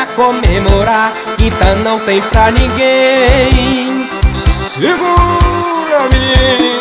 comemorar, quinta não tem pra ninguém. Segura-me.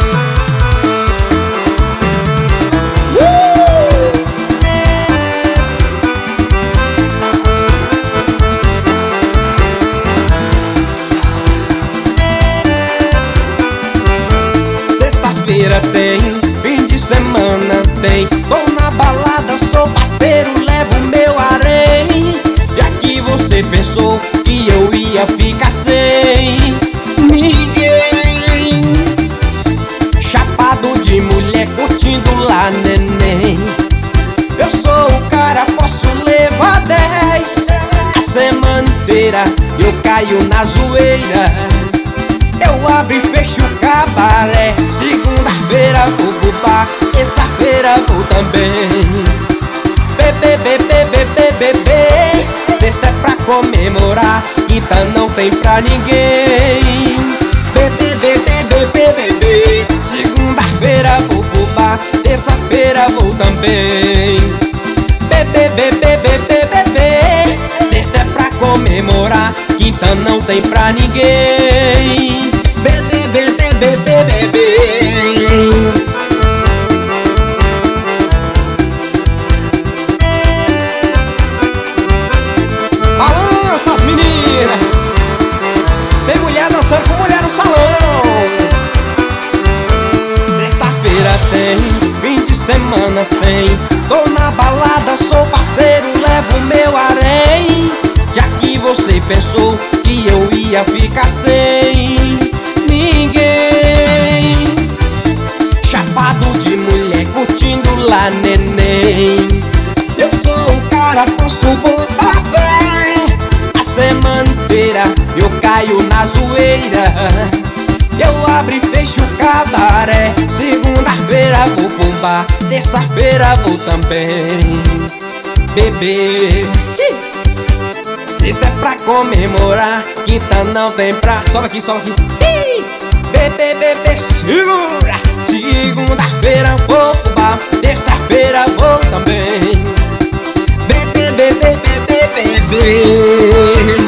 Sexta-feira tem, fim de semana tem, tô na balada, sou parceiro, levo meu harém. E aqui você pensou que eu ia ficar sem ninguém. Chapado de mulher, curtindo lá, neném. Eu sou o cara, posso levar 10. A semana inteira eu caio na zoeira. Eu abro e fecho o cabaré. Segunda-feira vou pro bar, terça-feira vou também. Bebê, bebê, bebê, bebê. Sexta é pra comemorar, quinta não tem pra ninguém. Bebê, bebê, bebê, bebê. Segunda-feira vou pro bar, terça-feira vou também. Bebê, bebê, bebê, bebê. Sexta é pra comemorar, quinta não tem pra ninguém. Bebê, bebê, bebê, bebê. Balança as meninas. Tem mulher dançando com mulher no salão. Sexta-feira tem, fim de semana tem, tô na balada, sou parceiro, levo meu harém. Já que você pensou que eu ia ficar sem ninguém. Chapado de mulher, curtindo lá, neném. Eu sou o cara, posso botar fé. A semana inteira eu caio na zoeira. Eu abro e fecho o cabaré. Segunda-feira vou pro bar, terça-feira vou também. Bebê, sexta é pra comemorar, quinta não tem pra... Sobe aqui, sobe aqui. Bebê, bebê, segura. Segunda-feira vou pro bar, terça-feira vou também. Bebê, bebê, bebê, bebê.